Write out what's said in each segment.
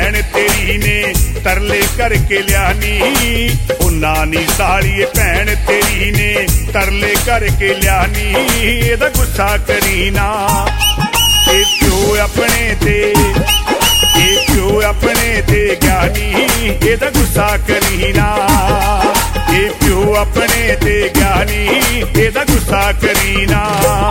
भैन तेरी ने तरले करके लियानी। ओ नानी सालिए भैन तेरी ने तरले करके लियानी। एदा गुस्सा करी ना, ए प्यो अपने ते, ए प्यो अपने ते ज्ञानी। एदा गुस्सा करी ना, ए प्यो अपने ते ज्ञानी। एदा गुस्सा करी ना।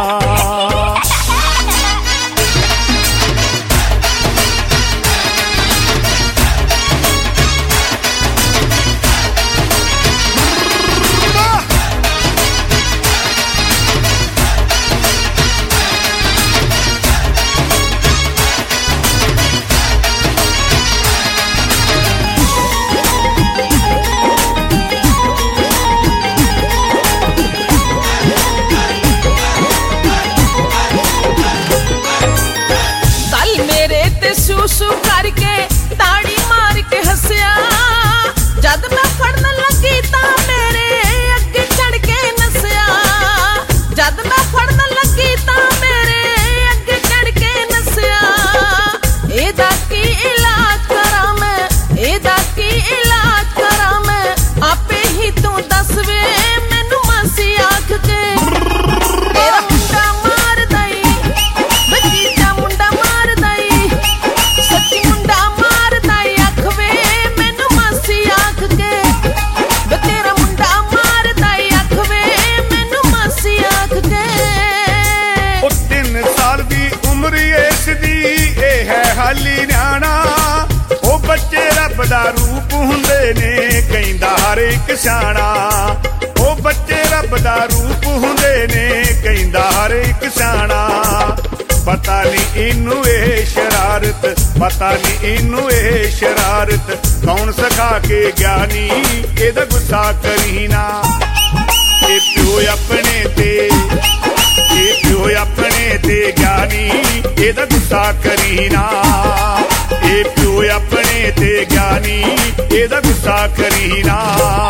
शू करके ताड़ी मार के हसिया। जद मैं फड़न लगी तां मेरे अगे चढ़ के नसिया। जद मैं फड़न लगी तां मेरे अगे चढ़ के नसिया। एदा की इलाज करा मैं, एदा की इलाज करा मैं। आपे ही तू दस वे मैनू मासी आख के। तेरा मुंडा मार दई, बचीचा मुंडा मार दई। सच्ची मुंडा मारदा अख वे मैनू मासी आख के। तेरा मुंडा मारदा अख वे मैनू मासी आख के। ओ 3 साल दी उम्र इसदी ए है हाली न्याणा। ओ बच्चे रब दा रूप हुंदे ने कहंदा हर एक सियाणा। ओ बच्चे रब दा रूप हुंदे ने कहंदा हर एक सियाणा। पता नहीं इनू ए शरारत, पता नहीं इनू ए शरारत कौन सिखा के ज्ञानी। एदा गुस्सा करी ना, ए प्यो अपने ते, ए प्यो अपने ते ज्ञानी। एदा गुस्सा करी ना, ए प्यो अपने ते ज्ञानी। एदा गुस्सा करी ना।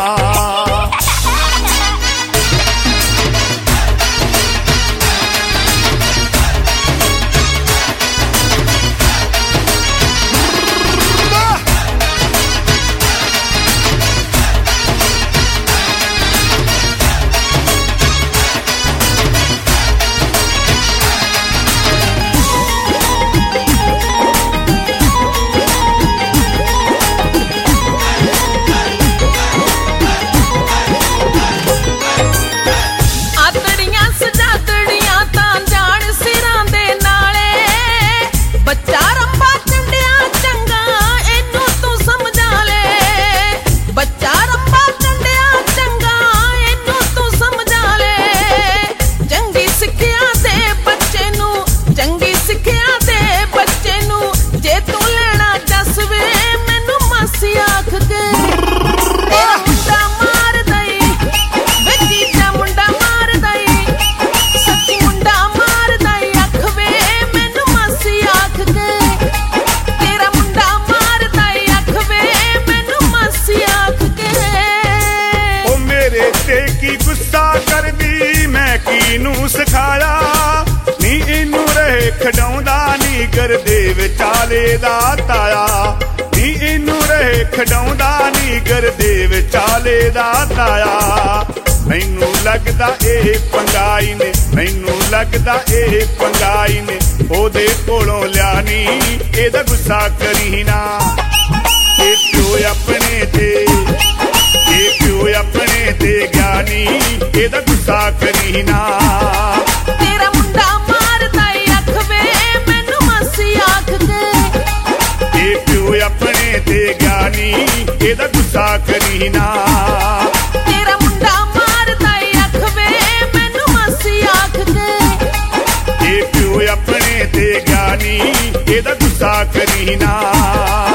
सिखाया नी इनू रहे खडाउंदा नी गुरदेव चाले दा ताया। नी इनू रहे खडाउंदा नी गुरदेव चाले दा ताया। मैनू लगदा ए पंगाई ने, मैनू लगदा ए पंगाई ने ओदे कोलों लियानी। एदा गुस्सा करी ना, ए प्यो अपने ते, ए प्यो अपने ते ज्ञानी। एदा गुस्सा करी ना। तेरा मुंडा मारदा अख वे मैनू मासी आख के। ए प्यो अपने ते ज्ञानी। एदा गुस्सा करी ना। तेरा मुंडा मारदा अख वे मैनू मासी आख के। ए प्यो अपने ते ज्ञानी। एदा गुस्सा करी ना।